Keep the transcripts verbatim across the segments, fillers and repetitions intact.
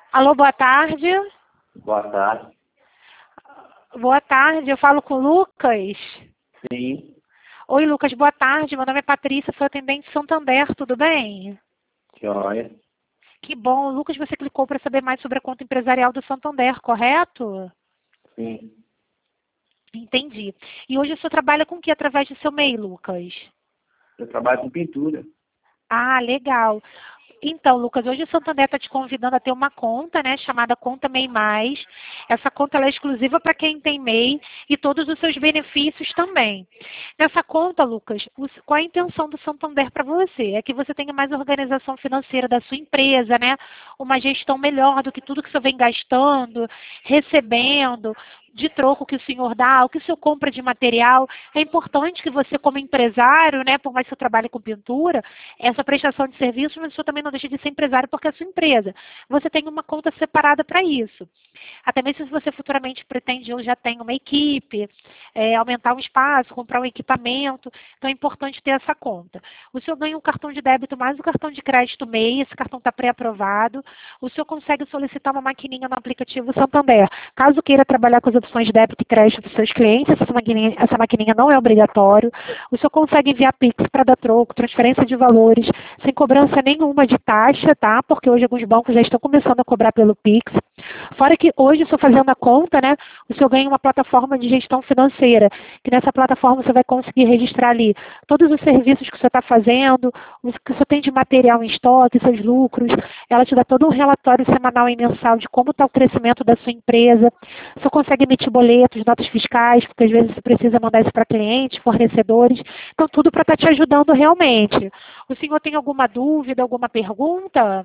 Alô, boa tarde. Boa tarde. Boa tarde, eu falo com o Lucas. Sim, Oi, Lucas, boa tarde. Meu nome é Patrícia, sou atendente de Santander, tudo bem? joia. Que bom. Lucas, você clicou para saber mais sobre a conta empresarial do Santander, correto? Sim. Entendi. E hoje o senhor trabalha com o que através do seu e-mail, Lucas? Eu trabalho com pintura. Ah, legal. Então, Lucas, hoje o Santander está te convidando a ter uma conta, né, chamada Conta MEI Mais. Essa conta ela é exclusiva para quem tem MEI e todos os seus benefícios também. Nessa conta, Lucas, os- qual a intenção do Santander para você? É que você tenha mais organização financeira da sua empresa, né? Uma gestão melhor do que tudo que você vem gastando, recebendo, de troco que o senhor dá, o que o senhor compra de material. É importante que você, como empresário, né, por mais que você trabalhe com pintura, essa prestação de serviços, mas o senhor também não deixa de ser empresário porque é a sua empresa. Você tem uma conta separada para isso. Até mesmo se você futuramente pretende, eu já tenho uma equipe, é, aumentar um espaço, comprar um equipamento, então é importante ter essa conta. O senhor ganha um cartão de débito mais o cartão de crédito MEI, esse cartão está pré-aprovado. O senhor consegue solicitar uma maquininha no aplicativo Santander. Caso queira trabalhar com as opções de débito e crédito dos seus clientes, essa maquininha, essa maquininha não é obrigatório. O senhor consegue enviar Pix para dar troco, transferência de valores, sem cobrança nenhuma de taxa, tá? Porque hoje alguns bancos já estão começando a cobrar pelo Pix. Fora que hoje, o senhor fazendo a conta, né, o senhor ganha uma plataforma de gestão financeira, que nessa plataforma você vai conseguir registrar ali todos os serviços que o senhor está fazendo, o que o senhor tem de material em estoque, seus lucros. Ela te dá todo um relatório semanal e mensal de como está o crescimento da sua empresa. O senhor consegue emitir boletos, notas fiscais, porque às vezes você precisa mandar isso para clientes, fornecedores. Então, tudo para estar te ajudando realmente. O senhor tem alguma dúvida, alguma pergunta?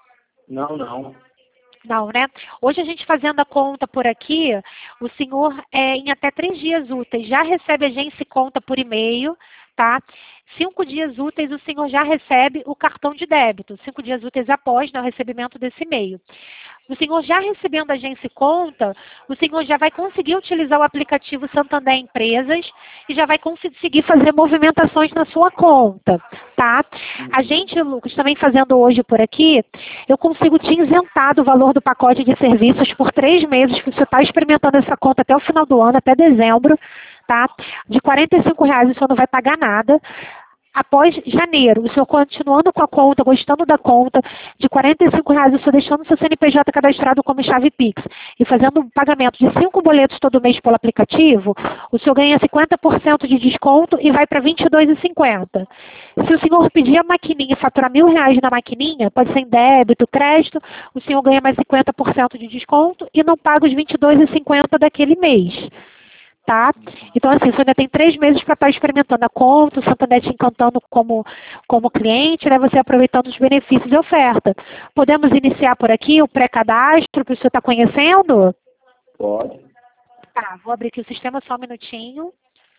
Não, não. Não, né? Hoje a gente fazendo a conta por aqui, o senhor, é, em até três dias úteis, já recebe a agência e conta por e-mail, tá? Cinco dias úteis o senhor já recebe o cartão de débito. Cinco dias úteis após, né, o recebimento desse e-mail. O senhor já recebendo a agência e conta, o senhor já vai conseguir utilizar o aplicativo Santander Empresas e já vai conseguir fazer movimentações na sua conta, tá? A gente, Lucas, também fazendo hoje por aqui, eu consigo te isentar do valor do pacote de serviços por três meses, que você está experimentando essa conta até o final do ano, até dezembro, tá? De quarenta e cinco reais o senhor não vai pagar nada. Após janeiro, o senhor continuando com a conta, gostando da conta, de quarenta e cinco reais, o senhor deixando o seu C N P J cadastrado como chave Pix e fazendo um pagamento de cinco boletos todo mês pelo aplicativo, o senhor ganha cinquenta por cento de desconto e vai para vinte e dois reais e cinquenta centavos. Se o senhor pedir a maquininha e faturar mil reais na maquininha, pode ser em débito, crédito, o senhor ganha mais cinquenta por cento de desconto e não paga os vinte e dois reais e cinquenta centavos daquele mês. Tá? Então, assim, você ainda tem três meses para estar experimentando a conta, o Santander te encantando como, como cliente, né? Você aproveitando os benefícios de oferta. Podemos iniciar por aqui o pré-cadastro para o senhor estar conhecendo? Pode. Tá, vou abrir aqui o sistema só um minutinho.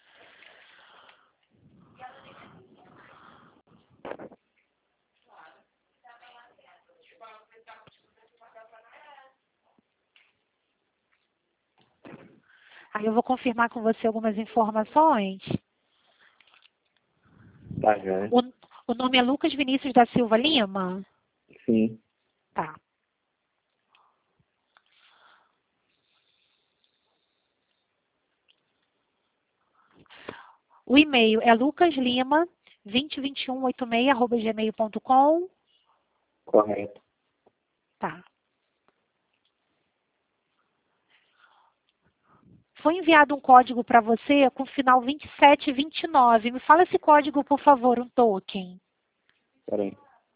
Aí eu vou confirmar com você algumas informações. Tá, já. O, o nome é Lucas Vinícius da Silva Lima? Sim. Tá. O e-mail é lucaslima dois mil e vinte e um oitenta e seis arroba gmail ponto com. Correto. Tá. Foi enviado um código para você com final vinte e sete e vinte e nove. Me fala esse código, por favor, um token. Peraí.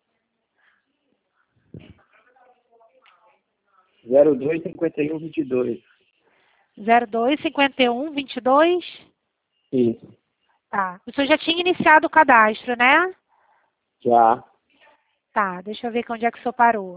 zero dois cinquenta e um vinte e dois. zero dois cinquenta e um vinte e dois? Isso. Tá. O senhor já tinha iniciado o cadastro, né? Já. Tá, deixa eu ver aqui onde é que o senhor parou.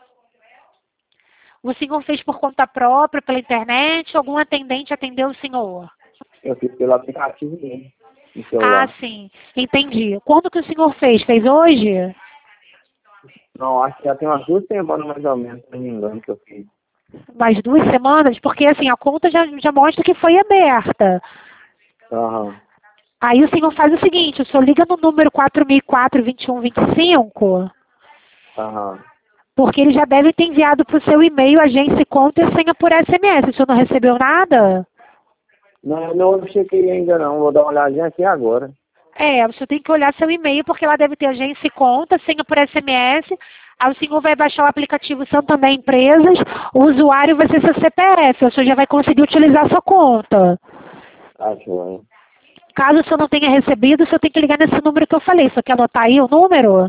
O senhor fez por conta própria, pela internet, ou algum atendente atendeu o senhor? Eu fiz pelo aplicativo mesmo. No Ah, celular. sim. Entendi. Quando que o senhor fez? Fez hoje? Não, acho que já tem umas duas semanas mais ou menos, se não me engano, que eu fiz. Mais duas semanas? Porque, assim, a conta já, já mostra que foi aberta. Aham. Aí o senhor faz o seguinte, o senhor liga no número quatro mil e quatro, vinte e um vinte e cinco. Aham. Porque ele já deve ter enviado para o seu e-mail agência e conta e senha por S M S. O senhor não recebeu nada? Não, não chequei ainda não. Vou dar uma olhadinha aqui agora. É, o senhor tem que olhar seu e-mail, porque lá deve ter agência e conta, senha por S M S. Aí o senhor vai baixar o aplicativo Santander Empresas, o usuário vai ser seu C P F, o senhor já vai conseguir utilizar sua conta. Tá joia. Caso o senhor não tenha recebido, o senhor tem que ligar nesse número que eu falei. O senhor quer anotar aí o número?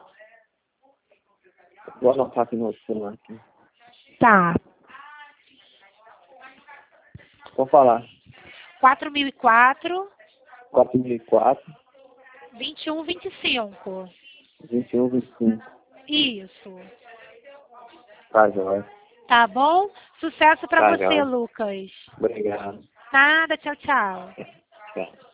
Vou anotar aqui no celular. Aqui. Tá. Vou falar. quatro mil e quatro, quatro mil e quatro, vinte e um, vinte e cinco. vinte e um, vinte e cinco. Isso. Tá joia. Tá bom? Sucesso pra Tá você, joia. Lucas. Obrigado. Nada, tchau, tchau. Tchau.